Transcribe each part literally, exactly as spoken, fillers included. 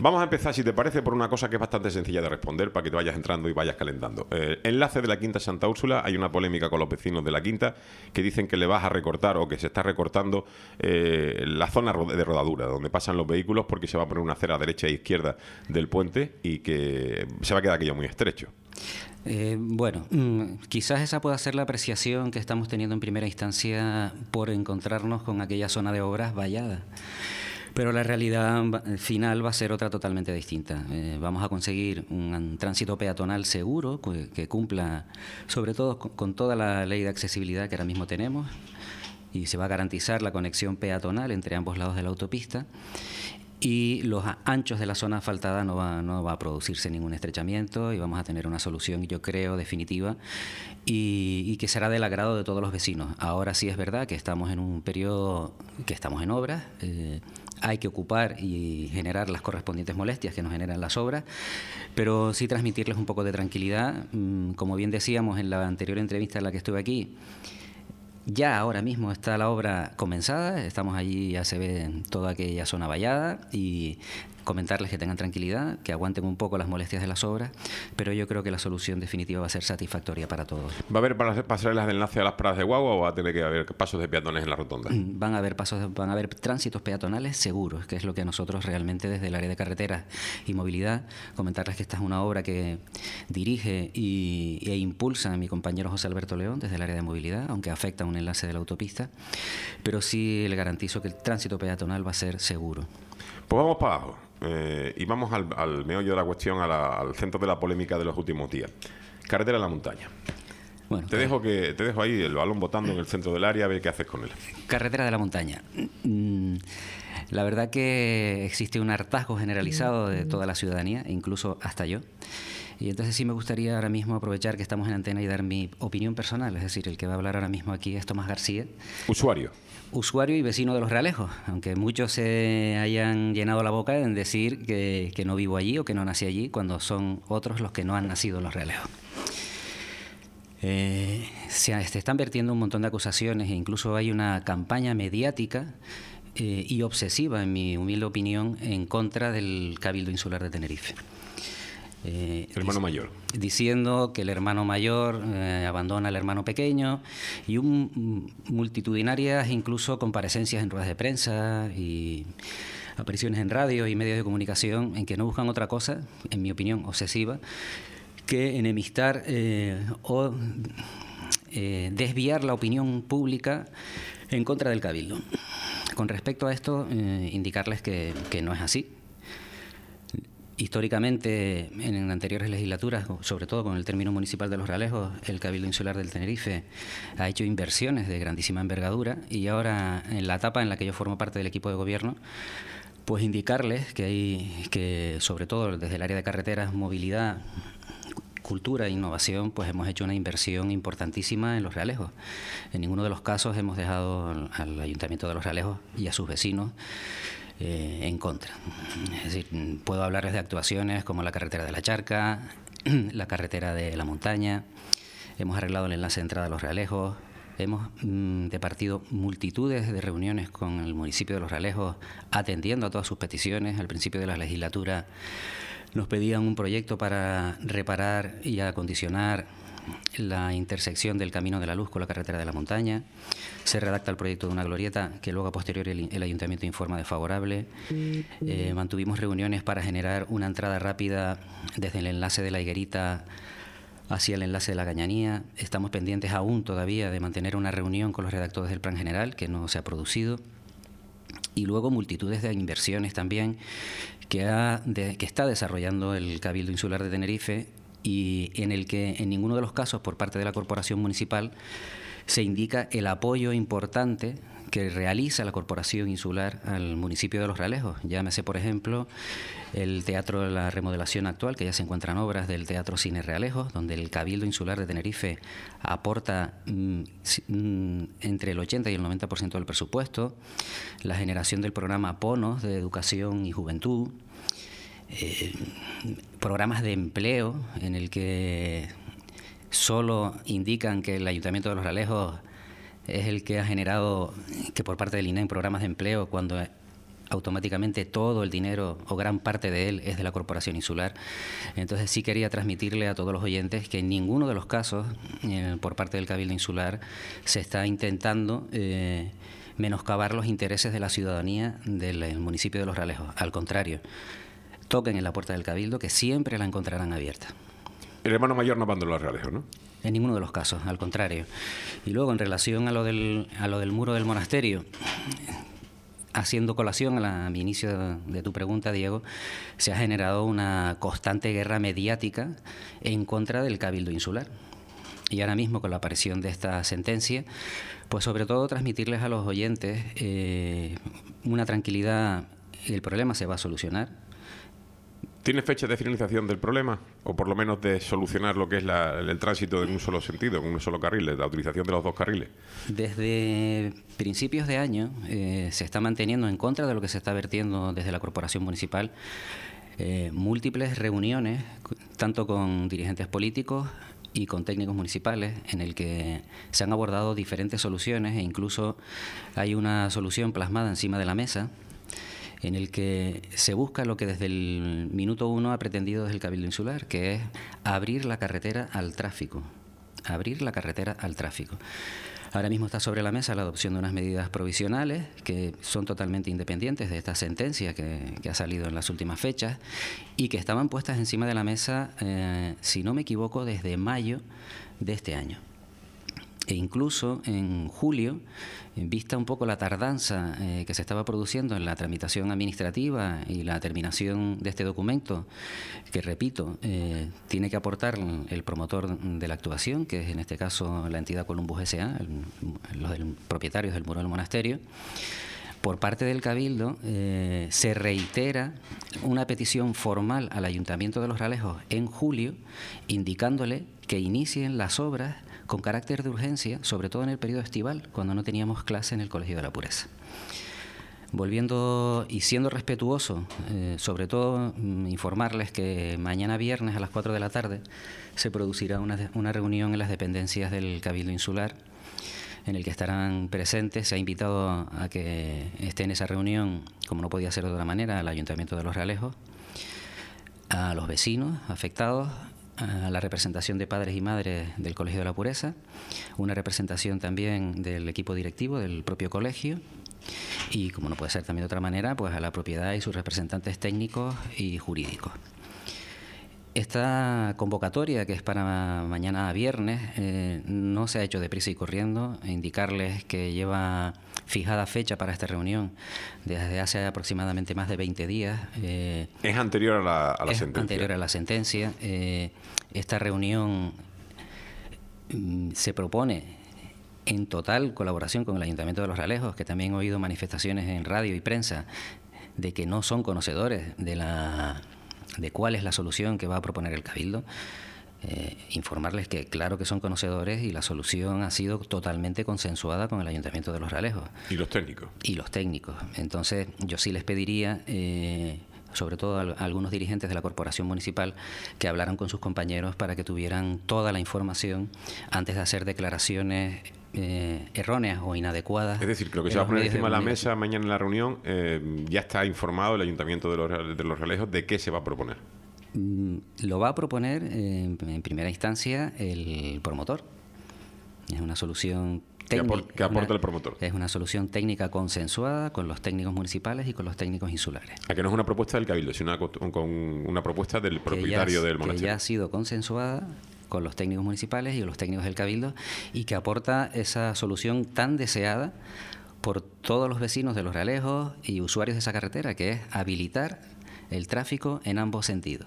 Vamos a empezar, si te parece, por una cosa que es bastante sencilla de responder para que te vayas entrando y vayas calentando. Eh, enlace de la Quinta Santa Úrsula. Hay una polémica con los vecinos de la Quinta que dicen que le vas a recortar o que se está recortando eh, la zona de rodadura donde pasan los vehículos, porque se va a poner una acera a derecha e izquierda del puente y que se va a quedar aquello muy estrecho. Eh, bueno, mmm, quizás esa pueda ser la apreciación que estamos teniendo en primera instancia por encontrarnos con aquella zona de obras vallada. Pero la realidad final va a ser otra totalmente distinta. Eh, vamos a conseguir un, un tránsito peatonal seguro que, que cumpla, sobre todo, con, con toda la ley de accesibilidad que ahora mismo tenemos, y se va a garantizar la conexión peatonal entre ambos lados de la autopista. Y los anchos de la zona asfaltada no va, no va a producirse ningún estrechamiento y vamos a tener una solución, yo creo, definitiva y, y que será del agrado de todos los vecinos. Ahora sí es verdad que estamos en un periodo que estamos en obras, eh, hay que ocupar y generar las correspondientes molestias que nos generan las obras, pero sí transmitirles un poco de tranquilidad. Como bien decíamos en la anterior entrevista en la que estuve aquí, ya ahora mismo está la obra comenzada, estamos allí, ya se ve toda aquella zona vallada, y comentarles que tengan tranquilidad, que aguanten un poco las molestias de las obras, pero yo creo que la solución definitiva va a ser satisfactoria para todos. ¿Va a haber pasarelas de enlace a las paradas de guagua o va a tener que haber pasos de peatones en la rotonda? Van a haber pasos, van a haber tránsitos peatonales seguros, que es lo que nosotros realmente desde el área de carreteras y movilidad, comentarles que esta es una obra que dirige y, e impulsa a mi compañero José Alberto León desde el área de movilidad, aunque afecta a un enlace de la autopista, pero sí le garantizo que el tránsito peatonal va a ser seguro. Pues vamos para abajo. Eh, y vamos al, al meollo de la cuestión, a la, al centro de la polémica de los últimos días. Carretera de la montaña. Bueno, te, dejo que, te dejo ahí el balón botando en el centro del área, a ver qué haces con él. Carretera de la montaña. La verdad que existe un hartazgo generalizado de toda la ciudadanía, incluso hasta yo. Y entonces sí me gustaría ahora mismo aprovechar que estamos en antena y dar mi opinión personal. Es decir, el que va a hablar ahora mismo aquí es Tomás García. Usuario. Usuario y vecino de Los Realejos, aunque muchos se hayan llenado la boca en decir que, que no vivo allí o que no nací allí, cuando son otros los que no han nacido en Los Realejos. Eh, se, se están vertiendo un montón de acusaciones e incluso hay una campaña mediática eh, y obsesiva, en mi humilde opinión, en contra del Cabildo Insular de Tenerife. Eh, hermano mayor. Diciendo que el hermano mayor eh, abandona al hermano pequeño y un, multitudinarias incluso comparecencias en ruedas de prensa y apariciones en radio y medios de comunicación en que no buscan otra cosa, en mi opinión obsesiva, que enemistar eh, o eh, desviar la opinión pública en contra del Cabildo. Con respecto a esto, eh, indicarles que, que no es así. Históricamente, en anteriores legislaturas, sobre todo con el término municipal de Los Realejos, el Cabildo Insular del Tenerife ha hecho inversiones de grandísima envergadura y ahora, en la etapa en la que yo formo parte del equipo de gobierno, pues indicarles que hay, que sobre todo desde el área de carreteras, movilidad, cultura e innovación, pues hemos hecho una inversión importantísima en Los Realejos. En ninguno de los casos hemos dejado al, al Ayuntamiento de Los Realejos y a sus vecinos Eh, en contra. Es decir, puedo hablarles de actuaciones como la carretera de la Charca, la carretera de la montaña, hemos arreglado el enlace de entrada a Los Realejos, hemos mm, departido multitudes de reuniones con el municipio de Los Realejos atendiendo a todas sus peticiones. Al principio de la legislatura nos pedían un proyecto para reparar y acondicionar la intersección del Camino de la Luz con la carretera de la montaña. Se redacta el proyecto de una glorieta que luego a posteriori el, el Ayuntamiento informa de favorable. Eh, mantuvimos reuniones para generar una entrada rápida desde el enlace de la Higuerita hacia el enlace de la Cañanía. Estamos pendientes aún todavía de mantener una reunión con los redactores del Plan General, que no se ha producido. Y luego multitudes de inversiones también que, ha de, que está desarrollando el Cabildo Insular de Tenerife, y en el que en ninguno de los casos por parte de la Corporación Municipal se indica el apoyo importante que realiza la Corporación Insular al municipio de Los Realejos. Llámese, por ejemplo, el Teatro de la Remodelación actual, que ya se encuentran obras del Teatro Cine Realejos, donde el Cabildo Insular de Tenerife aporta mm, entre el ochenta y el noventa por ciento del presupuesto, la generación del programa PONOS de Educación y Juventud, Eh, programas de empleo en el que solo indican que el Ayuntamiento de Los Realejos es el que ha generado, que por parte del I N E M, programas de empleo, cuando automáticamente todo el dinero o gran parte de él es de la Corporación Insular. Entonces sí quería transmitirle a todos los oyentes que en ninguno de los casos eh, por parte del Cabildo Insular se está intentando eh, menoscabar los intereses de la ciudadanía del municipio de Los Realejos. Al contrario, toquen en la puerta del Cabildo, que siempre la encontrarán abierta. El hermano mayor no abandonó Los Realejos, ¿no? En ninguno de los casos, al contrario. Y luego, en relación a lo del, a lo del muro del monasterio, haciendo colación a, la, a mi inicio de, de tu pregunta, Diego, se ha generado una constante guerra mediática en contra del Cabildo Insular. Y ahora mismo, con la aparición de esta sentencia, pues sobre todo transmitirles a los oyentes eh, una tranquilidad. El problema se va a solucionar. ¿Tiene fecha de finalización del problema? O por lo menos de solucionar lo que es la, el tránsito en un solo sentido, en un solo carril, la utilización de los dos carriles. Desde principios de año eh, se está manteniendo, en contra de lo que se está vertiendo desde la Corporación Municipal, eh, múltiples reuniones, tanto con dirigentes políticos y con técnicos municipales, en el que se han abordado diferentes soluciones, e incluso hay una solución plasmada encima de la mesa en el que se busca lo que desde el minuto uno ha pretendido desde el Cabildo Insular, que es abrir la carretera al tráfico. Abrir la carretera al tráfico. Ahora mismo está sobre la mesa la adopción de unas medidas provisionales que son totalmente independientes de esta sentencia que, que ha salido en las últimas fechas y que estaban puestas encima de la mesa, eh, si no me equivoco, desde mayo de este año. E incluso en julio, en vista un poco la tardanza eh, que se estaba produciendo en la tramitación administrativa y la terminación de este documento, que repito, eh, tiene que aportar el promotor de la actuación, que es en este caso la entidad Columbus S A, el, los del, propietarios del muro del monasterio, por parte del Cabildo eh, se reitera una petición formal al Ayuntamiento de Los Realejos en julio, indicándole que inicien las obras con carácter de urgencia, sobre todo en el periodo estival, cuando no teníamos clase en el Colegio de la Pureza. Volviendo y siendo respetuoso, eh, sobre todo mm, informarles que mañana viernes a las cuatro de la tarde se producirá una, una reunión en las dependencias del Cabildo Insular, en el que estarán presentes. Se ha invitado a que esté en esa reunión, como no podía ser de otra manera, al Ayuntamiento de Los Realejos, a los vecinos afectados, a la representación de padres y madres del Colegio de la Pureza, una representación también del equipo directivo del propio colegio y, como no puede ser también de otra manera, pues a la propiedad y sus representantes técnicos y jurídicos. Esta convocatoria, que es para mañana viernes, eh, no se ha hecho deprisa y corriendo. Indicarles que lleva fijada fecha para esta reunión desde hace aproximadamente más de veinte días. Eh, es anterior a la, a la es sentencia. anterior a la sentencia. Eh, esta reunión mm, se propone en total colaboración con el Ayuntamiento de Los Realejos, que también he oído manifestaciones en radio y prensa de que no son conocedores de la de cuál es la solución que va a proponer el Cabildo. Eh, informarles que claro que son conocedores y la solución ha sido totalmente consensuada con el Ayuntamiento de Los Realejos. ¿Y los técnicos? Y los técnicos. Entonces yo sí les pediría, eh, sobre todo a, a algunos dirigentes de la Corporación Municipal, que hablaran con sus compañeros para que tuvieran toda la información antes de hacer declaraciones Eh, erróneas o inadecuadas. Es decir, que lo que se va a poner encima de la mesa mañana en la reunión, eh, ya está informado el Ayuntamiento de los, de los Realejos de qué se va a proponer. Mm, lo va a proponer eh, en primera instancia el promotor. Es una solución técnica. ¿Qué aporta el promotor? Es una solución técnica consensuada con los técnicos municipales y con los técnicos insulares. A que no es una propuesta del Cabildo, sino una, con una propuesta del propietario ya, del monasterio. Que ya ha sido consensuada con los técnicos municipales y los técnicos del Cabildo, y que aporta esa solución tan deseada por todos los vecinos de Los Realejos y usuarios de esa carretera, que es habilitar el tráfico en ambos sentidos.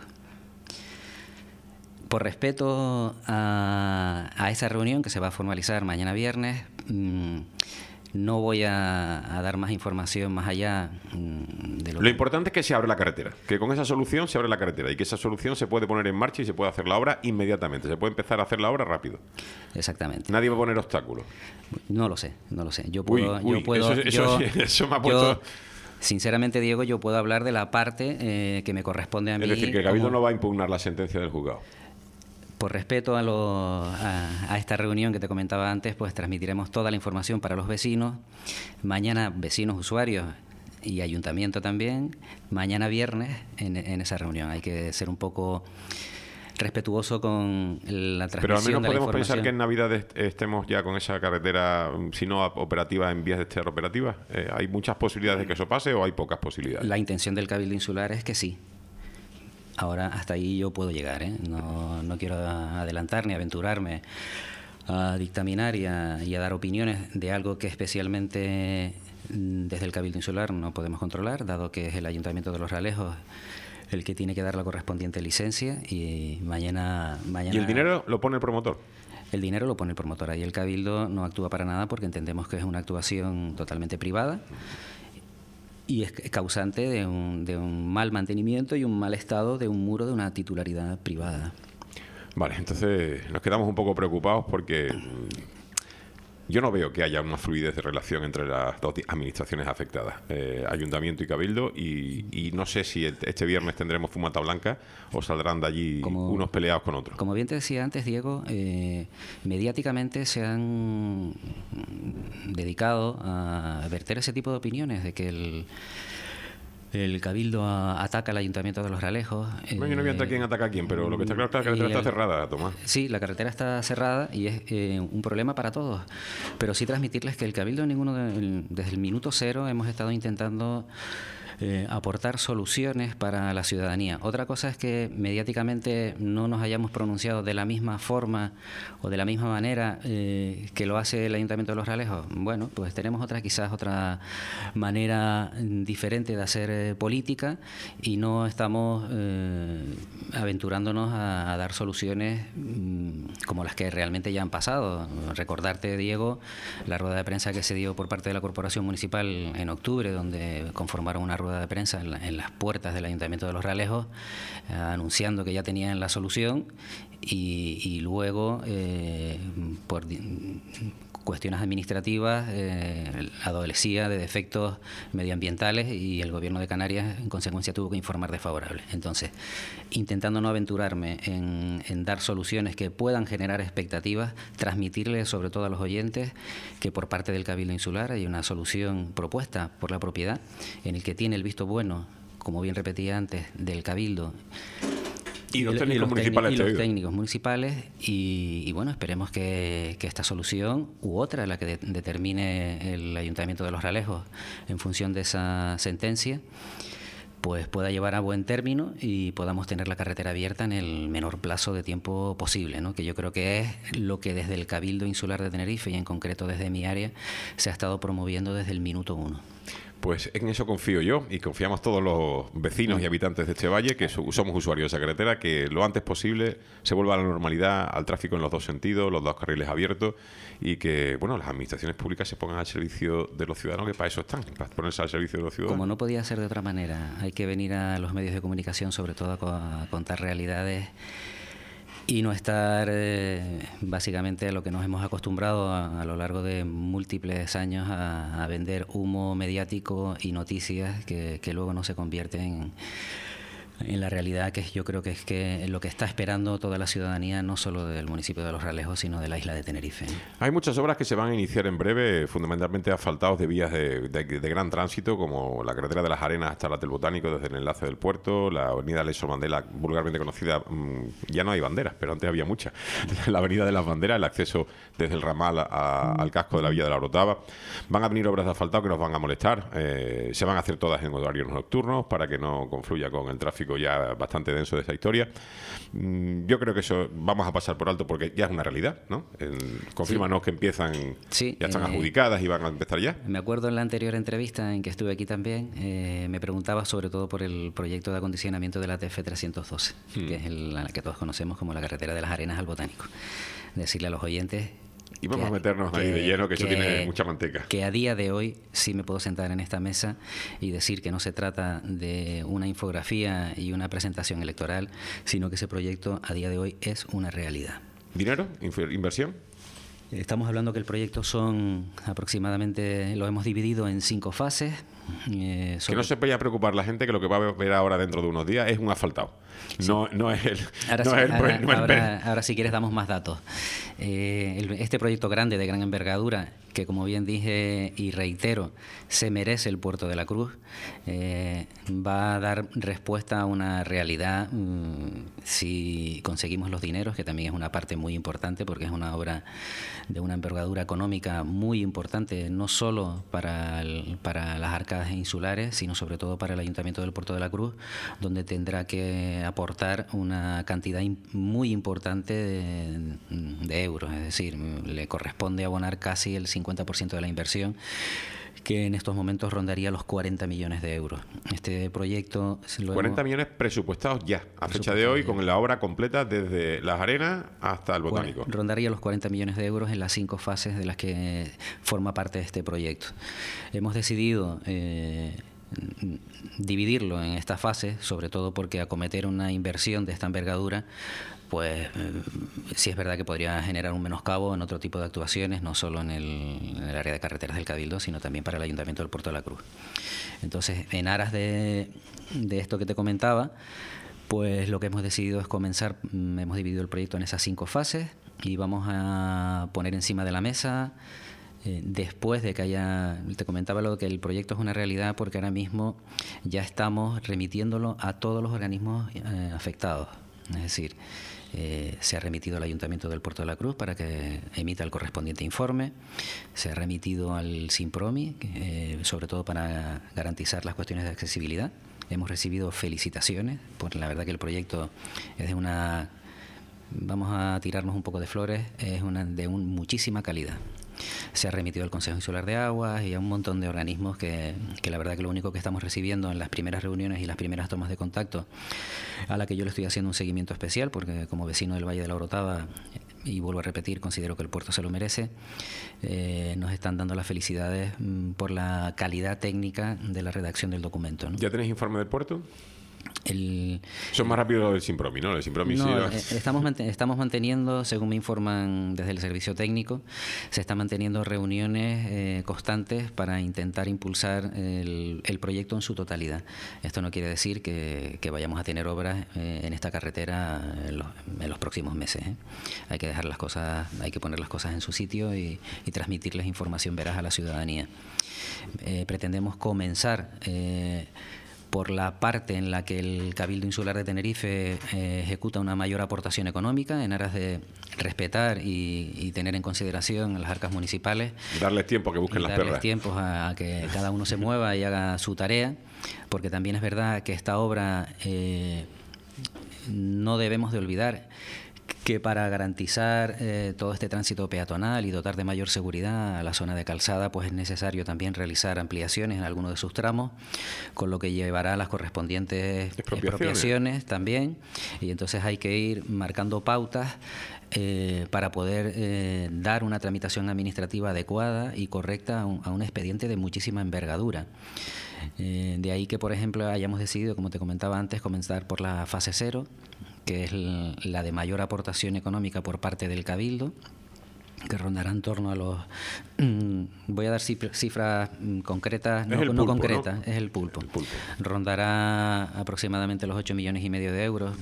Por respeto a, a esa reunión que se va a formalizar mañana viernes, mmm, no voy a, a dar más información más allá mmm, de lo, lo que... importante es que se abre la carretera, que con esa solución se abre la carretera y que esa solución se puede poner en marcha y se puede hacer la obra inmediatamente. Se puede empezar a hacer la obra rápido. Exactamente. Nadie va a poner obstáculos. No lo sé, no lo sé. Yo puedo... Uy, uy, yo puedo eso, yo, eso, eso me ha puesto... Yo, sinceramente, Diego, yo puedo hablar de la parte eh, que me corresponde a mí. Es decir, que el Cabildo como... no va a impugnar la sentencia del juzgado. Por respeto a, lo, a, a esta reunión que te comentaba antes, pues transmitiremos toda la información para los vecinos. Mañana, vecinos, usuarios, y Ayuntamiento también, mañana viernes en, en esa reunión. Hay que ser un poco respetuoso con la transmisión de la información. Pero al menos podemos pensar que en Navidad est estemos ya con esa carretera, si no operativa, en vías de estar operativas. Eh, ¿Hay muchas posibilidades de que eso pase o hay pocas posibilidades? La intención del Cabildo Insular es que sí. Ahora, hasta ahí yo puedo llegar, ¿eh? No, no quiero adelantar ni aventurarme a dictaminar y a, y a dar opiniones de algo que especialmente desde el Cabildo Insular no podemos controlar, dado que es el Ayuntamiento de Los Realejos el que tiene que dar la correspondiente licencia y mañana, mañana... ¿Y el dinero lo pone el promotor? El dinero lo pone el promotor. Ahí el Cabildo no actúa para nada porque entendemos que es una actuación totalmente privada y es causante de un, de un mal mantenimiento y un mal estado de un muro de una titularidad privada. Vale, entonces nos quedamos un poco preocupados porque yo no veo que haya una fluidez de relación entre las dos administraciones afectadas, eh, Ayuntamiento y Cabildo, y, y no sé si el, este viernes tendremos fumata blanca o saldrán de allí como, unos peleados con otros. Como bien te decía antes, Diego, eh, mediáticamente se han dedicado a verter ese tipo de opiniones de que el... El Cabildo a, ataca al Ayuntamiento de Los Realejos. No, yo no voy a entrar quién ataca a quién, pero lo que está claro es que la carretera el, está cerrada, Tomás. Sí, la carretera está cerrada y es eh, un problema para todos. Pero sí transmitirles que el Cabildo, ninguno de, el, desde el minuto cero, hemos estado intentando eh, aportar soluciones para la ciudadanía. Otra cosa es que mediáticamente no nos hayamos pronunciado de la misma forma o de la misma manera eh, que lo hace el Ayuntamiento de Los Realejos. Bueno, pues tenemos otra, quizás otra manera diferente de hacer eh, política y no estamos eh, aventurándonos a, a dar soluciones mmm, como las que realmente ya han pasado. Recordarte, Diego, la rueda de prensa que se dio por parte de la Corporación Municipal en octubre, donde conformaron una rueda de prensa en, la, en las puertas del Ayuntamiento de Los Realejos, eh, anunciando que ya tenían la solución y, y luego, eh, por cuestiones administrativas, eh, adolecía de defectos medioambientales y el Gobierno de Canarias, en consecuencia, tuvo que informar desfavorable. Entonces, intentando no aventurarme en, en dar soluciones que puedan generar expectativas, transmitirles sobre todo a los oyentes que por parte del Cabildo Insular hay una solución propuesta por la propiedad en el que tiene el visto bueno, como bien repetía antes, del Cabildo y los técnicos, y los municipales, y los técnicos municipales y, y bueno, esperemos que, que esta solución u otra, la que de, determine el Ayuntamiento de Los Realejos en función de esa sentencia, pues pueda llevar a buen término y podamos tener la carretera abierta en el menor plazo de tiempo posible, ¿no? Que yo creo que es lo que desde el Cabildo Insular de Tenerife y en concreto desde mi área se ha estado promoviendo desde el minuto uno. Pues en eso confío yo y confiamos todos los vecinos y habitantes de este valle, que somos usuarios de esa carretera, que lo antes posible se vuelva a la normalidad, al tráfico en los dos sentidos, los dos carriles abiertos y que, bueno, las administraciones públicas se pongan al servicio de los ciudadanos, que para eso están, para ponerse al servicio de los ciudadanos. Como no podía ser de otra manera, hay que venir a los medios de comunicación sobre todo a contar realidades y no estar eh, básicamente a lo que nos hemos acostumbrado a, a lo largo de múltiples años a, a vender humo mediático y noticias que, que luego no se convierten en, en la realidad, que yo creo que es que lo que está esperando toda la ciudadanía, no solo del municipio de Los Realejos, sino de la isla de Tenerife. Hay muchas obras que se van a iniciar en breve, fundamentalmente asfaltados de vías de, de, de gran tránsito, como la carretera de las Arenas hasta la del Botánico, desde el enlace del puerto, la avenida Nelson Mandela, vulgarmente conocida, mmm, ya no hay banderas, pero antes había muchas, la avenida de las Banderas, el acceso desde el ramal a, al casco de la Villa de la Orotava. Van a venir obras de asfaltado que nos van a molestar, eh, se van a hacer todas en horarios nocturnos para que no confluya con el tráfico ya bastante denso de esa historia. Yo creo que eso vamos a pasar por alto porque ya es una realidad, ¿no? El, confírmanos sí. que empiezan, sí, ya están eh, adjudicadas y van a empezar ya. Me acuerdo en la anterior entrevista en que estuve aquí también, eh, me preguntaba sobre todo por el proyecto de acondicionamiento de la T F trescientos doce, hmm. que es el, la que todos conocemos como la carretera de las Arenas al Botánico. Decirle a los oyentes... Y vamos que, a meternos que, ahí de lleno, que, que eso tiene mucha manteca. Que a día de hoy sí me puedo sentar en esta mesa y decir que no se trata de una infografía y una presentación electoral, sino que ese proyecto a día de hoy es una realidad. ¿Dinero? ¿Inversión? Estamos hablando que el proyecto son aproximadamente, lo hemos dividido en cinco fases. Eh, que no se vaya a preocupar la gente que lo que va a ver ahora dentro de unos días es un asfaltado. Sí. No, no es el... Ahora, no sí, es el, ahora, no es ahora, ahora si quieres damos más datos. Eh, el, este proyecto grande de gran envergadura, que como bien dije y reitero, se merece el Puerto de la Cruz, eh, va a dar respuesta a una realidad mmm, si conseguimos los dineros, que también es una parte muy importante porque es una obra de una envergadura económica muy importante, no solo para, el, para las arcas insulares, sino sobre todo para el Ayuntamiento del Puerto de la Cruz, donde tendrá que aportar una cantidad muy importante de, de euros, es decir, le corresponde abonar casi el cincuenta por ciento de la inversión, que en estos momentos rondaría los cuarenta millones de euros. Este proyecto... cuarenta millones presupuestados ya, a fecha de hoy, ya, con la obra completa desde Las Arenas hasta el Botánico. Bueno, rondaría los cuarenta millones de euros en las cinco fases de las que forma parte de este proyecto. Hemos decidido... Eh, dividirlo en estas fases, sobre todo porque acometer una inversión de esta envergadura, pues eh, sí es verdad que podría generar un menoscabo en otro tipo de actuaciones, no solo en el, en el área de carreteras del Cabildo, sino también para el Ayuntamiento del Puerto de la Cruz. Entonces, en aras de, de esto que te comentaba, pues lo que hemos decidido es comenzar, hemos dividido el proyecto en esas cinco fases y vamos a poner encima de la mesa... Eh, después de que haya, te comentaba lo que el proyecto es una realidad porque ahora mismo ya estamos remitiéndolo a todos los organismos eh, afectados. Es decir, eh, se ha remitido al Ayuntamiento del Puerto de la Cruz para que emita el correspondiente informe, se ha remitido al SINPROMI, eh, sobre todo para garantizar las cuestiones de accesibilidad. Hemos recibido felicitaciones, porque la verdad que el proyecto es de una, vamos a tirarnos un poco de flores, es una de un, muchísima calidad. Se ha remitido al Consejo Insular de Aguas y a un montón de organismos que, que la verdad que lo único que estamos recibiendo en las primeras reuniones y las primeras tomas de contacto, a la que yo le estoy haciendo un seguimiento especial porque como vecino del Valle de la Orotava, y vuelvo a repetir, considero que el puerto se lo merece, eh, nos están dando las felicidades mmm, por la calidad técnica de la redacción del documento, ¿no? ¿Ya tenéis informe del puerto? El, Son más rápido del SINPROMI, ¿no? El SINPROMI no, sí, estamos, estamos manteniendo, según me informan desde el servicio técnico, se están manteniendo reuniones eh, constantes para intentar impulsar el, el proyecto en su totalidad. Esto no quiere decir que, que vayamos a tener obras eh, en esta carretera en los, en los próximos meses, ¿eh? Hay que dejar las cosas, hay que poner las cosas en su sitio y, y transmitirles información veraz a la ciudadanía. Eh, pretendemos comenzar eh, por la parte en la que el Cabildo Insular de Tenerife eh, ejecuta una mayor aportación económica en aras de respetar y, y tener en consideración a las arcas municipales. Darles tiempo a que busquen las perras. Darles tiempo a, a que cada uno se mueva y haga su tarea, porque también es verdad que esta obra eh, no debemos de olvidar que para garantizar eh, todo este tránsito peatonal y dotar de mayor seguridad a la zona de calzada, pues es necesario también realizar ampliaciones en algunos de sus tramos, con lo que llevará a las correspondientes expropiaciones, expropiaciones también, y entonces hay que ir marcando pautas eh, para poder eh, dar una tramitación administrativa adecuada y correcta a un, a un expediente de muchísima envergadura. Eh, de ahí que, por ejemplo, hayamos decidido, como te comentaba antes, comenzar por la fase cero, que es la de mayor aportación económica por parte del Cabildo, que rondará en torno a los... Voy a dar cifras concretas, no, pulpo, no concretas, ¿no? Es el pulpo. el pulpo. Rondará aproximadamente los ocho millones y medio de euros,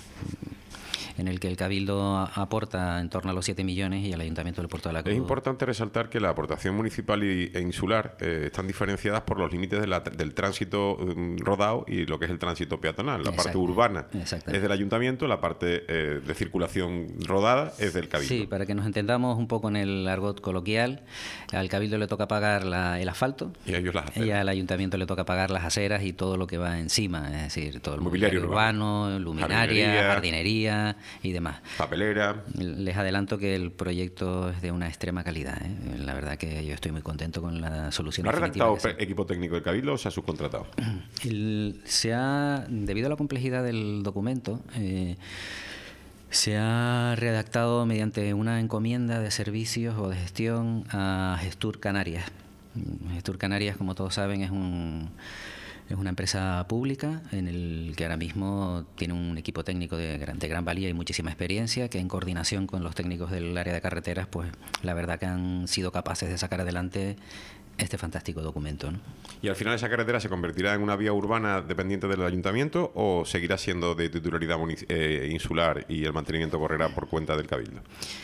en el que el Cabildo aporta en torno a los siete millones y el Ayuntamiento del Puerto de la Cruz. Es importante resaltar que la aportación municipal y, e insular eh, están diferenciadas por los límites de la, del tránsito um, rodado y lo que es el tránsito peatonal. La parte urbana es del Ayuntamiento, la parte eh, de circulación rodada es del Cabildo. Sí, para que nos entendamos un poco en el argot coloquial, al Cabildo le toca pagar la, el asfalto y a ellos las aceras. Y al Ayuntamiento le toca pagar las aceras y todo lo que va encima, es decir, todo el mobiliario urbano, urbano, luminaria, jardinería, jardinería y demás. Papelera. Les adelanto que el proyecto es de una extrema calidad, ¿eh? La verdad que yo estoy muy contento con la solución. ¿Ha redactado equipo técnico del Cabildo o se ha subcontratado? El, se ha, debido a la complejidad del documento, eh, se ha redactado mediante una encomienda de servicios o de gestión a Gestur Canarias. Gestur Canarias, como todos saben, es un... Es una empresa pública en el que ahora mismo tiene un equipo técnico de gran, de gran valía y muchísima experiencia, que en coordinación con los técnicos del área de carreteras, pues la verdad que han sido capaces de sacar adelante este fantástico documento, ¿no? ¿Y al final esa carretera se convertirá en una vía urbana dependiente del ayuntamiento o seguirá siendo de titularidad eh, insular y el mantenimiento correrá por cuenta del Cabildo?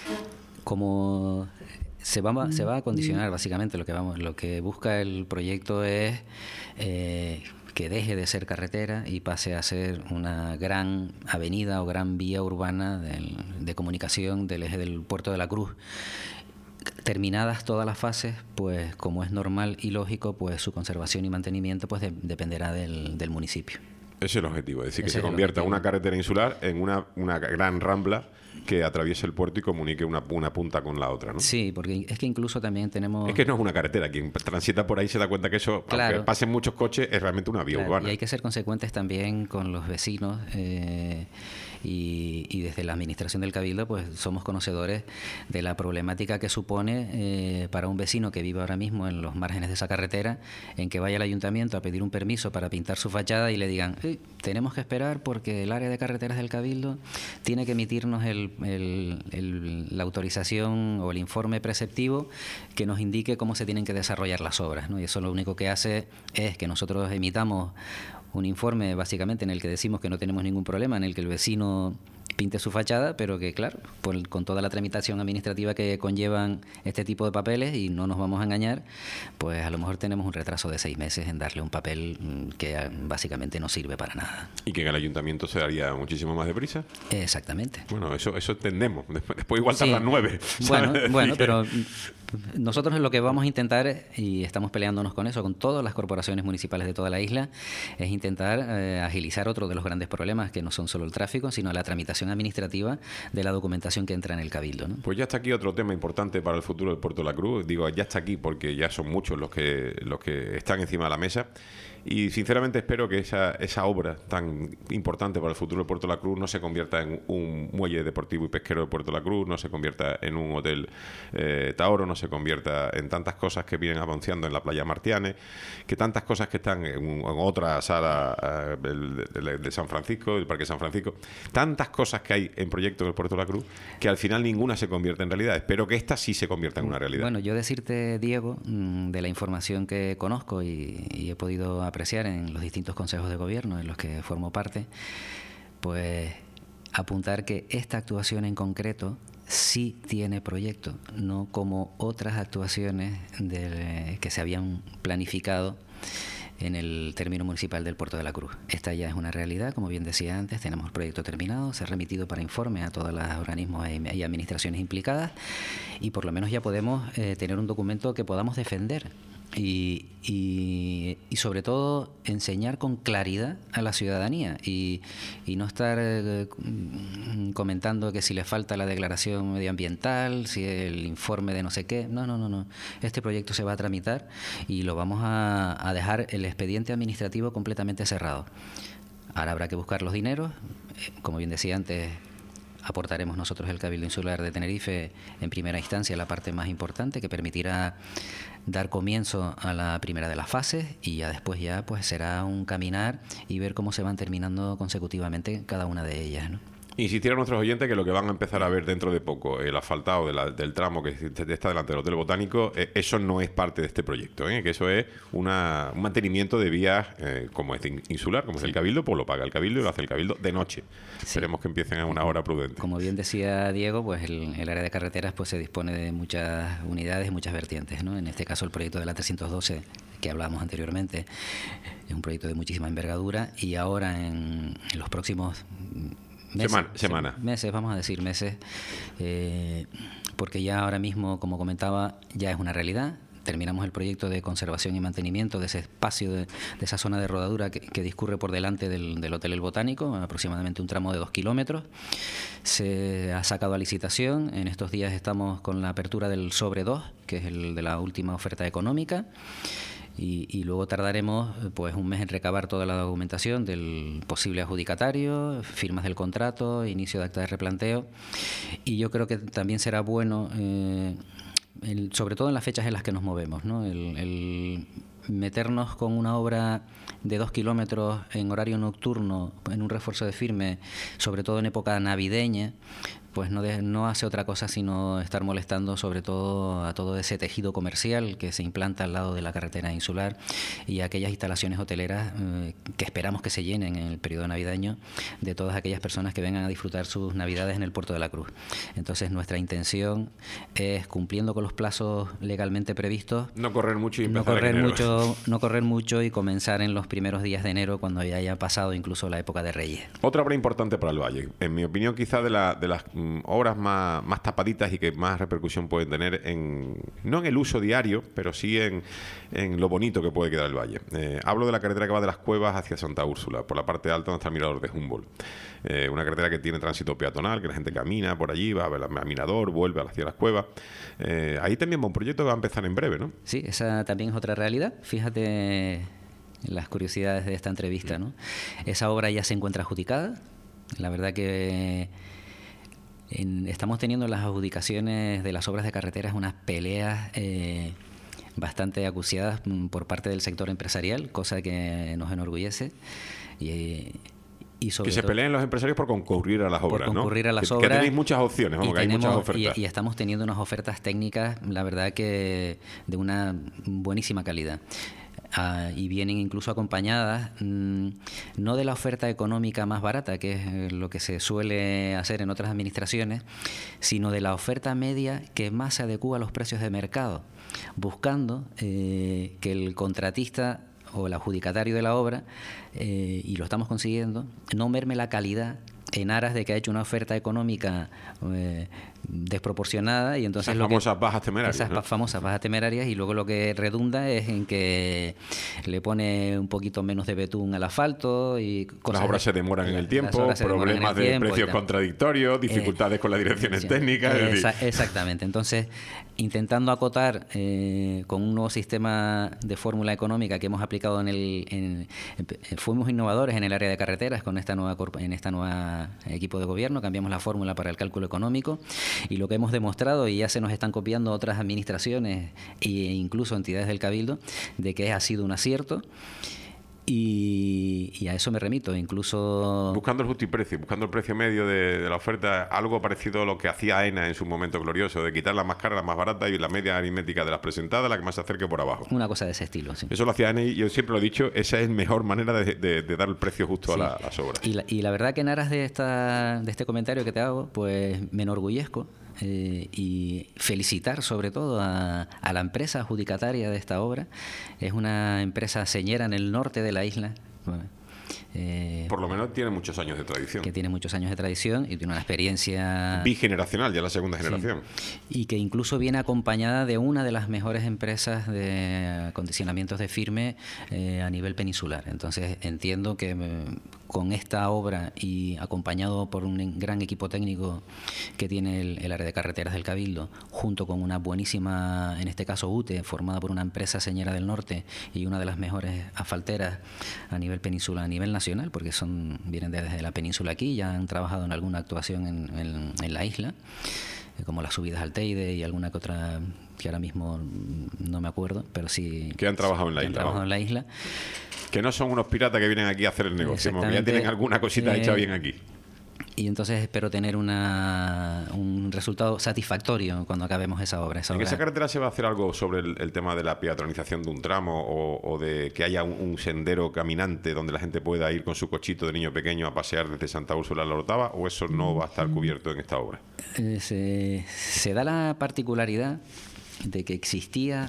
Como se va, se va a condicionar básicamente, lo que vamos, lo que busca el proyecto es eh, que deje de ser carretera y pase a ser una gran avenida o gran vía urbana del, de comunicación del eje del Puerto de la Cruz. Terminadas todas las fases, pues como es normal y lógico, pues su conservación y mantenimiento pues de, dependerá del, del municipio. Ese es el objetivo, es decir, que Ese se es el convierta objetivo. una carretera insular en una, una gran rambla que atraviese el puerto y comunique una, una punta con la otra, ¿no? Sí, porque es que incluso también tenemos... Es que no es una carretera, quien transita por ahí se da cuenta que eso, Claro. aunque pasen muchos coches, es realmente una vía Claro, urbana. y hay que ser consecuentes también con los vecinos eh, y, y desde la administración del Cabildo pues somos conocedores de la problemática que supone eh, para un vecino que vive ahora mismo en los márgenes de esa carretera, en que vaya al ayuntamiento a pedir un permiso para pintar su fachada y le digan, eh, tenemos que esperar porque el área de carreteras del Cabildo tiene que emitirnos el, el, el, la autorización o el informe preceptivo que nos indique cómo se tienen que desarrollar las obras, ¿no? Y eso lo único que hace es que nosotros emitamos un informe básicamente en el que decimos que no tenemos ningún problema, en el que el vecino pinte su fachada, pero que claro, por, con toda la tramitación administrativa que conllevan este tipo de papeles, y no nos vamos a engañar, pues a lo mejor tenemos un retraso de seis meses en darle un papel que básicamente no sirve para nada. ¿Y que en el ayuntamiento se daría muchísimo más deprisa? Exactamente. Bueno, eso eso entendemos. Después, después igual tardan sí. nueve. Bueno, bueno, pero nosotros lo que vamos a intentar, y estamos peleándonos con eso, con todas las corporaciones municipales de toda la isla, es intentar eh, agilizar otro de los grandes problemas, que no son solo el tráfico, sino la tramitación administrativa de la documentación que entra en el Cabildo, ¿no? Pues ya está aquí otro tema importante para el futuro del Puerto de la Cruz. Digo, ya está aquí porque ya son muchos los que los que están encima de la mesa. Y sinceramente espero que esa, esa obra tan importante para el futuro del Puerto de la Cruz no se convierta en un muelle deportivo y pesquero del Puerto de la Cruz, no se convierta en un hotel eh, Taoro, no se convierta en tantas cosas que vienen anunciando en la playa Martianes, que tantas cosas que están en, un, en otra sala eh, de, de, de San Francisco, del Parque San Francisco, tantas cosas que hay en proyectos del Puerto de la Cruz que al final ninguna se convierte en realidad. Espero que esta sí se convierta en una realidad. Bueno, yo decirte, Diego, de la información que conozco y, y he podido apreciar en los distintos consejos de gobierno en los que formo parte, pues apuntar que esta actuación en concreto sí tiene proyecto, no como otras actuaciones de, que se habían planificado en el término municipal del Puerto de la Cruz. Esta ya es una realidad, como bien decía antes, tenemos el proyecto terminado, se ha remitido para informe a todos los organismos y administraciones implicadas y por lo menos ya podemos eh, tener un documento que podamos defender. Y, y, y sobre todo enseñar con claridad a la ciudadanía y, y no estar eh, comentando que si le falta la declaración medioambiental, si el informe de no sé qué. No, no, no, no. Este proyecto se va a tramitar y lo vamos a, a dejar el expediente administrativo completamente cerrado. Ahora habrá que buscar los dineros. Como bien decía antes, aportaremos nosotros el Cabildo Insular de Tenerife en primera instancia la parte más importante que permitirá dar comienzo a la primera de las fases y ya después ya pues será un caminar y ver cómo se van terminando consecutivamente cada una de ellas, ¿no? Insistir a nuestros oyentes que lo que van a empezar a ver dentro de poco, el asfaltado de la, del tramo que está delante del Hotel Botánico, eh, eso no es parte de este proyecto, ¿eh? Que eso es una, un mantenimiento de vías eh, como este insular, como sí. es el Cabildo, pues lo paga el Cabildo y lo hace el Cabildo de noche. Sí. Esperemos que empiecen a una hora prudente. Como bien decía Diego, pues el, el área de carreteras pues se dispone de muchas unidades y muchas vertientes, ¿no? En este caso el proyecto de la trescientos doce que hablábamos anteriormente es un proyecto de muchísima envergadura y ahora en, en los próximos Meses, semana, semana. meses, vamos a decir meses, eh, porque ya ahora mismo, como comentaba, ya es una realidad. Terminamos el proyecto de conservación y mantenimiento de ese espacio, de, de esa zona de rodadura que, que discurre por delante del, del Hotel El Botánico, aproximadamente un tramo de dos kilómetros. Se ha sacado a licitación. En estos días estamos con la apertura del sobre dos, que es el de la última oferta económica. Y, y luego tardaremos pues un mes en recabar toda la documentación del posible adjudicatario, firmas del contrato, inicio de acta de replanteo. Y yo creo que también será bueno, eh, el, sobre todo en las fechas en las que nos movemos, ¿no? El, el meternos con una obra de dos kilómetros en horario nocturno, en un refuerzo de firme, sobre todo en época navideña, pues no, de, no hace otra cosa sino estar molestando sobre todo a todo ese tejido comercial que se implanta al lado de la carretera insular y aquellas instalaciones hoteleras eh, que esperamos que se llenen en el periodo navideño de todas aquellas personas que vengan a disfrutar sus navidades en el Puerto de la Cruz. Entonces nuestra intención es, cumpliendo con los plazos legalmente previstos, no correr mucho y empezar no correr en enero. mucho, no correr mucho y comenzar en los primeros días de enero, cuando ya haya pasado incluso la época de Reyes. Otra obra importante para el Valle, en mi opinión quizá de, la, de las mm, obras más, más tapaditas y que más repercusión pueden tener, en no en el uso diario, pero sí en, en lo bonito que puede quedar el Valle. Eh, hablo de la carretera que va de las Cuevas hacia Santa Úrsula, por la parte alta donde está el mirador de Humboldt. Eh, una carretera que tiene tránsito peatonal, que la gente camina por allí, va a ver al mirador, vuelve hacia las Cuevas. Eh, ahí también va un proyecto que va a empezar en breve, ¿no? Sí, esa también es otra realidad. Fíjate las curiosidades de esta entrevista, ¿no? Esa obra ya se encuentra adjudicada. La verdad que en, estamos teniendo las adjudicaciones de las obras de carreteras unas peleas eh, bastante acuciadas por parte del sector empresarial, cosa que nos enorgullece. Y, y sobre que se todo, peleen los empresarios por concurrir a las obras, por concurrir ¿no? a las que, obras. Que tenéis muchas opciones, vamos, que hay tenemos, muchas ofertas. Y, y estamos teniendo unas ofertas técnicas, la verdad que de una buenísima calidad. Uh, y vienen incluso acompañadas mmm, no de la oferta económica más barata, que es lo que se suele hacer en otras administraciones, sino de la oferta media que más se adecúa a los precios de mercado, buscando eh, que el contratista o el adjudicatario de la obra, eh, y lo estamos consiguiendo, no merme la calidad en aras de que ha hecho una oferta económica eh, desproporcionada, y entonces esas lo famosas que, bajas temerarias, esas ¿no? famosas bajas temerarias, y luego lo que redunda es en que le pone un poquito menos de betún al asfalto y cosas. Las obras de, se demoran en el tiempo, problemas el de tiempo precios contradictorios, dificultades eh, con las direcciones sí, técnicas. Eh, es esa, exactamente. Entonces, intentando acotar eh, con un nuevo sistema de fórmula económica que hemos aplicado en el, en, en, fuimos innovadores en el área de carreteras con esta nueva en esta nueva equipo de gobierno, cambiamos la fórmula para el cálculo económico, y lo que hemos demostrado, y ya se nos están copiando otras administraciones e incluso entidades del Cabildo, de que ha sido un acierto. Y, y a eso me remito, incluso... Buscando el justiprecio, buscando el precio medio de, de la oferta, algo parecido a lo que hacía AENA en su momento glorioso, de quitar la más cara, la más barata, y la media aritmética de las presentadas, la que más se acerque por abajo. Una cosa de ese estilo, sí. Eso lo hacía AENA, y yo siempre lo he dicho, esa es la mejor manera de, de, de dar el precio justo sí. a, la, a las obras. Y la, y la verdad que en aras de, esta, de este comentario que te hago, pues me enorgullezco Eh, y felicitar sobre todo a, a la empresa adjudicataria de esta obra. Es una empresa señera en el norte de la isla. Bueno, eh, por lo menos tiene muchos años de tradición. Que tiene muchos años de tradición y tiene una experiencia... bigeneracional, ya la segunda generación. Sí. Y que incluso viene acompañada de una de las mejores empresas de acondicionamientos de firme eh, a nivel peninsular. Entonces entiendo que eh, con esta obra y acompañado por un gran equipo técnico que tiene el, el área de carreteras del Cabildo, junto con una buenísima, en este caso U T E, formada por una empresa señera del norte y una de las mejores asfalteras a nivel peninsular, a nivel nacional, porque son vienen desde la península aquí, ya han trabajado en alguna actuación en, en, en la isla, como las subidas al Teide y alguna que otra que ahora mismo no me acuerdo, pero sí que han trabajado en la isla. Han trabajado en la isla. Que no son unos piratas que vienen aquí a hacer el negocio, que ya tienen alguna cosita eh, hecha bien aquí. Y entonces espero tener una, un resultado satisfactorio cuando acabemos esa obra. Esa ¿En obra. esa carretera se va a hacer algo sobre el, el tema de la peatonalización de un tramo o, o de que haya un, un sendero caminante donde la gente pueda ir con su cochito de niño pequeño a pasear desde Santa Úrsula a la Orotava, o eso no va a estar cubierto en esta obra? Eh, se, se da la particularidad de que existía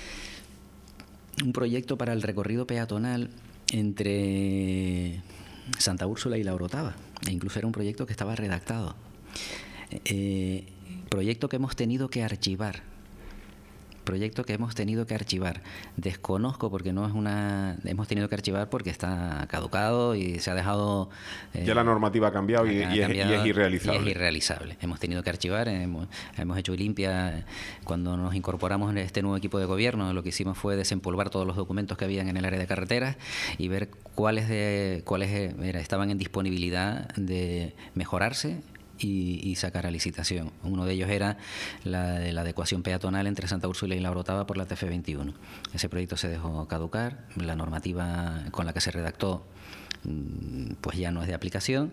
un proyecto para el recorrido peatonal entre Santa Úrsula y la Orotava, e incluso era un proyecto que estaba redactado, eh, proyecto que hemos tenido que archivar proyecto que hemos tenido que archivar. Desconozco porque no es una... Hemos tenido que archivar porque está caducado y se ha dejado... Eh, ya la normativa ha cambiado, y, ha y, cambiado es, y es irrealizable. Y es irrealizable. Hemos tenido que archivar, hemos, hemos hecho limpia. Cuando nos incorporamos en este nuevo equipo de gobierno, lo que hicimos fue desempolvar todos los documentos que habían en el área de carreteras y ver cuáles, de, cuáles era, estaban en disponibilidad de mejorarse Y, y sacar a licitación. Uno de ellos era la de la adecuación peatonal entre Santa Úrsula y la Orotava por la T F veintiuno. Ese proyecto se dejó caducar, la normativa con la que se redactó pues ya no es de aplicación,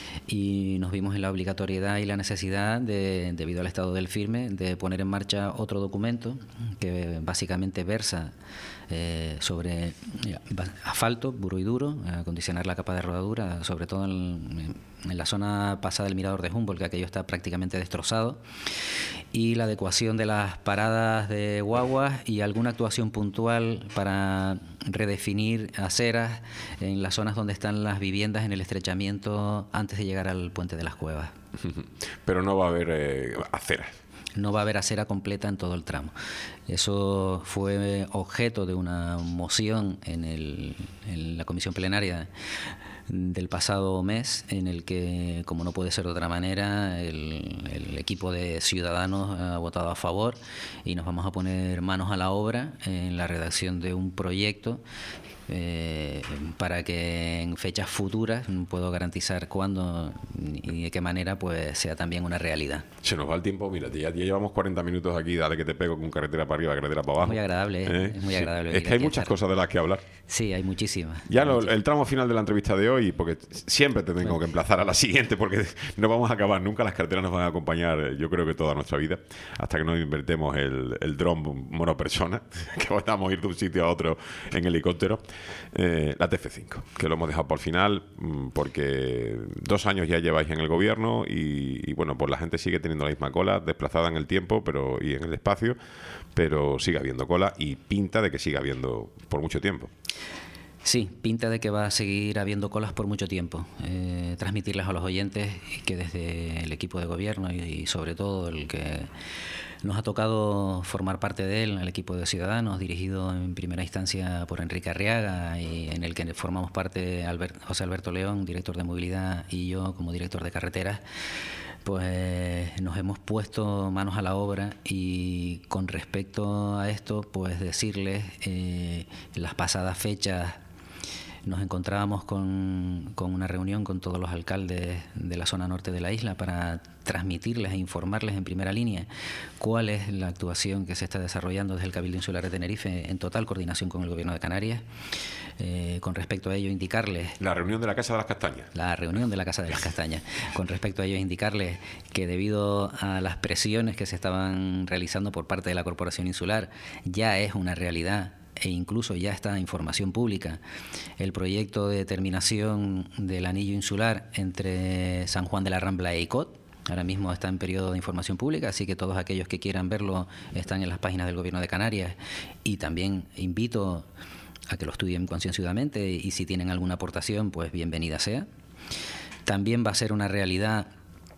y nos vimos en la obligatoriedad y la necesidad, de, debido al estado del firme, de poner en marcha otro documento que básicamente versa eh, sobre asfalto puro y duro, acondicionar la capa de rodadura, sobre todo en, en la zona pasada del Mirador de Humboldt, que aquello está prácticamente destrozado, y la adecuación de las paradas de guaguas y alguna actuación puntual para redefinir aceras en las zonas donde están las viviendas en el estrechamiento antes de llegar al Puente de las Cuevas. Pero no va a haber eh, aceras. No va a haber acera completa en todo el tramo. Eso fue objeto de una moción en, el, en la comisión plenaria del pasado mes, en el que, como no puede ser de otra manera, el, el equipo de Ciudadanos ha votado a favor, y nos vamos a poner manos a la obra en la redacción de un proyecto eh, para que en fechas futuras, no puedo garantizar cuándo y de qué manera, pues sea también una realidad. Se nos va el tiempo, mira, ya, ya llevamos cuarenta minutos aquí, dale que te pego con carretera para arriba, carretera para abajo. Muy agradable, ¿eh? Es muy agradable. Sí. Es que hay muchas estar. cosas de las que hablar. Sí, hay muchísimas. Ya hay lo, muchísimas. El tramo final de la entrevista de hoy, porque siempre te tengo bueno. que emplazar a la siguiente, porque no vamos a acabar nunca, las carreteras nos van a acompañar, yo creo que toda nuestra vida, hasta que no invertemos el, el dron monopersona, que podamos ir de un sitio a otro en helicóptero. Eh, la T F cinco, que lo hemos dejado por el final, porque dos años ya lleváis en el gobierno y, y bueno, pues la gente sigue teniendo la misma cola, desplazada en el tiempo pero y en el espacio, pero sigue habiendo cola y pinta de que siga habiendo por mucho tiempo. Sí, pinta de que va a seguir habiendo colas por mucho tiempo. Eh, transmitirles a los oyentes que desde el equipo de gobierno y, y sobre todo el que nos ha tocado formar parte de él, el equipo de Ciudadanos, dirigido en primera instancia por Enrique Arriaga, y en el que formamos parte Albert, José Alberto León, director de movilidad, y yo como director de carreteras, pues nos hemos puesto manos a la obra. Y con respecto a esto, pues decirles, eh, en las pasadas fechas nos encontrábamos con, con una reunión con todos los alcaldes de la zona norte de la isla para transmitirles e informarles en primera línea cuál es la actuación que se está desarrollando desde el Cabildo Insular de Tenerife en total coordinación con el Gobierno de Canarias. Eh, con respecto a ello, indicarles... La reunión de la Casa de las Castañas. La reunión de la Casa de las Castañas. Con respecto a ello, indicarles que debido a las presiones que se estaban realizando por parte de la Corporación Insular, ya es una realidad, e incluso ya está en información pública, el proyecto de terminación del anillo insular entre San Juan de la Rambla e Icot. Ahora mismo está en periodo de información pública, así que todos aquellos que quieran verlo están en las páginas del Gobierno de Canarias, y también invito a que lo estudien concienzudamente, y si tienen alguna aportación, pues bienvenida sea. También va a ser una realidad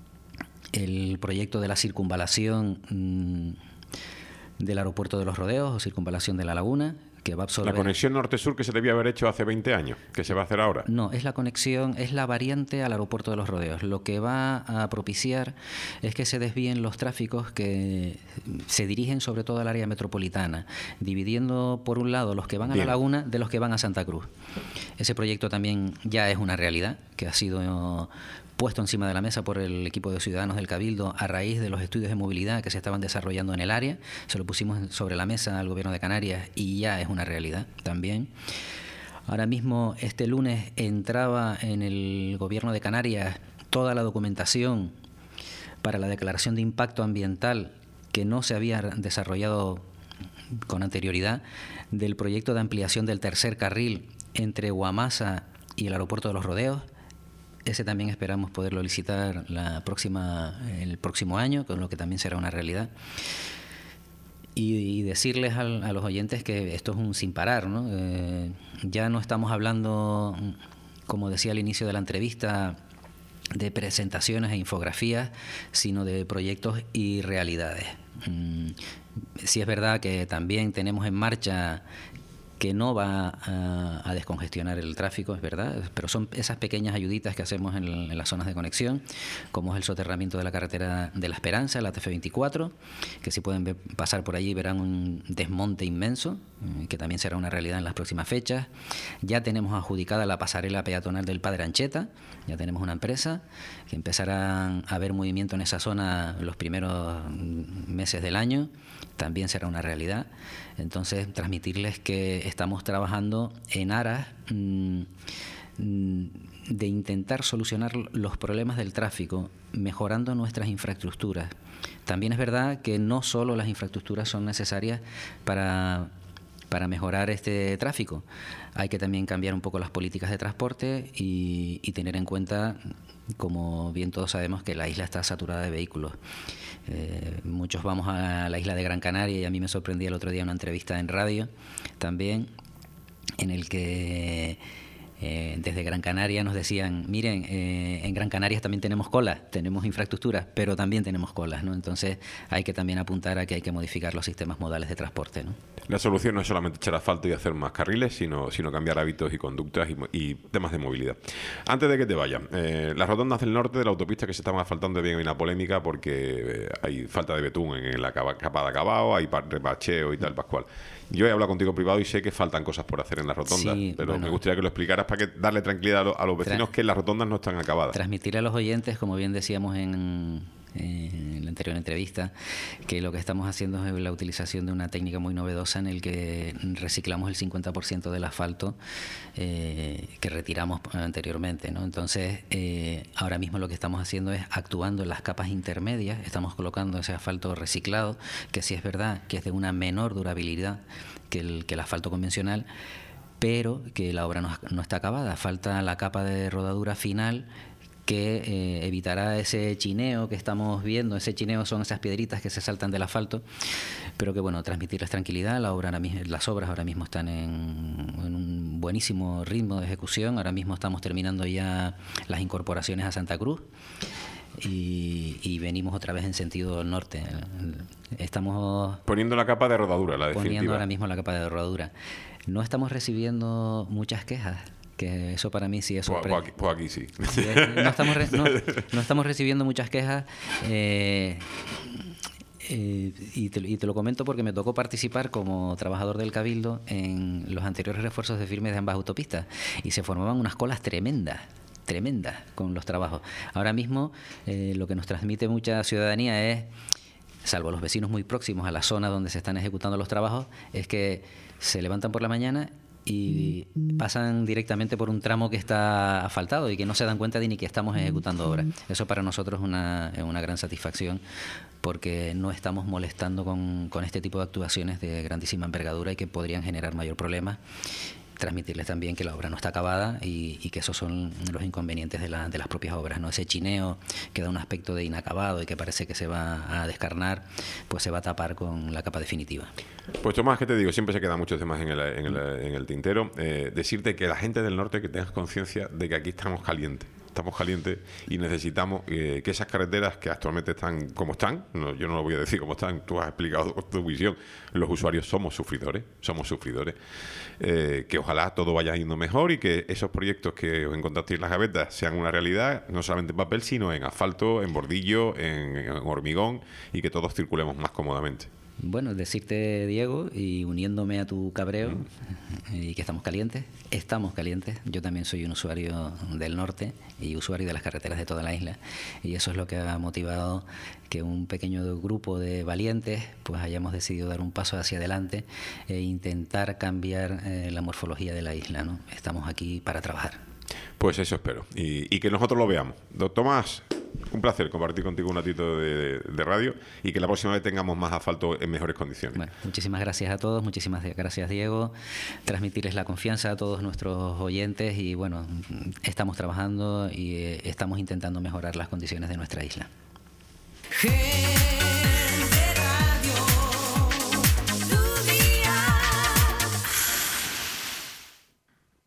el proyecto de la circunvalación mmm, del aeropuerto de Los Rodeos, o circunvalación de la laguna, que va a absorber... La conexión norte-sur que se debía haber hecho hace veinte años, que se va a hacer ahora. No, es la conexión, es la variante al aeropuerto de Los Rodeos. Lo que va a propiciar es que se desvíen los tráficos que se dirigen sobre todo al área metropolitana, dividiendo por un lado los que van a Bien. la laguna de los que van a Santa Cruz. Ese proyecto también ya es una realidad, que ha sido puesto encima de la mesa por el equipo de Ciudadanos del Cabildo a raíz de los estudios de movilidad que se estaban desarrollando en el área. Se lo pusimos sobre la mesa al Gobierno de Canarias y ya es una realidad también. Ahora mismo, este lunes, entraba en el Gobierno de Canarias toda la documentación para la declaración de impacto ambiental que no se había desarrollado con anterioridad del proyecto de ampliación del tercer carril entre Guamasa y el aeropuerto de Los Rodeos. Ese también esperamos poderlo licitar la próxima, el próximo año, con lo que también será una realidad. Y, y decirles al, a los oyentes que esto es un sin parar, ¿no? Eh, ya no estamos hablando, como decía al inicio de la entrevista, de presentaciones e infografías, sino de proyectos y realidades. Mm, sí es verdad que también tenemos en marcha, que no va a, a descongestionar el tráfico, es verdad, pero son esas pequeñas ayuditas que hacemos en, en las zonas de conexión, como es el soterramiento de la carretera de la Esperanza, la T F veinticuatro, que si pueden ver, pasar por allí verán un desmonte inmenso, que también será una realidad en las próximas fechas. Ya tenemos adjudicada la pasarela peatonal del Padre Ancheta, ya tenemos una empresa que empezará a haber movimiento en esa zona los primeros meses del año, también será una realidad. Entonces, transmitirles que estamos trabajando en aras mmm, de intentar solucionar los problemas del tráfico mejorando nuestras infraestructuras. También es verdad que no solo las infraestructuras son necesarias para, para mejorar este tráfico. Hay que también cambiar un poco las políticas de transporte y, y tener en cuenta, como bien todos sabemos, que la isla está saturada de vehículos. Eh, muchos vamos a la isla de Gran Canaria y a mí me sorprendía el otro día una entrevista en radio también en el que Eh, desde Gran Canaria nos decían, miren, eh, en Gran Canaria también tenemos colas, tenemos infraestructura, pero también tenemos colas, ¿no? Entonces hay que también apuntar a que hay que modificar los sistemas modales de transporte, ¿no? La solución no es solamente echar asfalto y hacer más carriles, sino, sino cambiar hábitos y conductas y, y temas de movilidad. Antes de que te vayan, eh, las rotondas del norte de la autopista que se estaban asfaltando, bien hay una polémica porque eh, hay falta de betún en la capa de acabado, hay repacheo y tal, Pascual. Yo he hablado contigo privado y sé que faltan cosas por hacer en las rotondas, sí, pero bueno, me gustaría que lo explicaras para que darle tranquilidad a, lo, a los vecinos que las rotondas no están acabadas. Transmitir a los oyentes, como bien decíamos en, en la anterior entrevista, que lo que estamos haciendo es la utilización de una técnica muy novedosa en el que reciclamos el cincuenta por ciento del asfalto eh, que retiramos anteriormente, ¿no? Entonces, eh, ahora mismo lo que estamos haciendo es actuando en las capas intermedias, estamos colocando ese asfalto reciclado, que sí es verdad que es de una menor durabilidad que el, que el asfalto convencional, pero que la obra no, no está acabada, falta la capa de rodadura final que eh, evitará ese chineo que estamos viendo. Ese chineo son esas piedritas que se saltan del asfalto, pero que bueno, transmitirles tranquilidad. La obra, las obras ahora mismo están en, en un buenísimo ritmo de ejecución. Ahora mismo estamos terminando ya las incorporaciones a Santa Cruz y, y venimos otra vez en sentido norte. Estamos poniendo la capa de rodadura, la definitiva. Poniendo ahora mismo la capa de rodadura. No estamos recibiendo muchas quejas, que eso para mí sí es sorprendente. Pues aquí, pues aquí sí. sí es, no, estamos re, no, no estamos recibiendo muchas quejas eh, eh, y, te, y te lo comento porque me tocó participar como trabajador del Cabildo en los anteriores refuerzos de firmes de ambas autopistas y se formaban unas colas tremendas. tremendas con los trabajos. Ahora mismo eh, lo que nos transmite mucha ciudadanía es, salvo los vecinos muy próximos a la zona donde se están ejecutando los trabajos, es que se levantan por la mañana y pasan directamente por un tramo que está asfaltado y que no se dan cuenta de ni que estamos ejecutando obras. Eso para nosotros es una, es una gran satisfacción porque no estamos molestando con, con este tipo de actuaciones de grandísima envergadura y que podrían generar mayor problema. Transmitirles también que la obra no está acabada y, y que esos son los inconvenientes de, la, de las propias obras, ¿no? Ese chineo que da un aspecto de inacabado y que parece que se va a descarnar, pues se va a tapar con la capa definitiva. Pues Tomás, ¿qué te digo? Siempre se quedan muchos temas en el, en el, en el tintero. Eh, decirte que la gente del norte que tengas conciencia de que aquí estamos calientes. Estamos calientes y necesitamos eh, que esas carreteras que actualmente están como están, no, yo no lo voy a decir como están, tú has explicado tu visión, los usuarios somos sufridores, somos sufridores, eh, que ojalá todo vaya yendo mejor y que esos proyectos que os encontrasteis en las gavetas sean una realidad, no solamente en papel, sino en asfalto, en bordillo, en, en hormigón y que todos circulemos más cómodamente. Bueno, decirte, Diego, y uniéndome a tu cabreo, mm. y que estamos calientes, estamos calientes. Yo también soy un usuario del norte y usuario de las carreteras de toda la isla. Y eso es lo que ha motivado que un pequeño grupo de valientes pues hayamos decidido dar un paso hacia adelante e intentar cambiar eh, la morfología de la isla, ¿no? Estamos aquí para trabajar. Pues eso espero. Y, y que nosotros lo veamos. Don Tomás, un placer compartir contigo un ratito de, de radio y que la próxima vez tengamos más asfalto en mejores condiciones. Bueno, muchísimas gracias a todos, muchísimas gracias, Diego. Transmitirles la confianza a todos nuestros oyentes y bueno, estamos trabajando y eh, estamos intentando mejorar las condiciones de nuestra isla. Hey.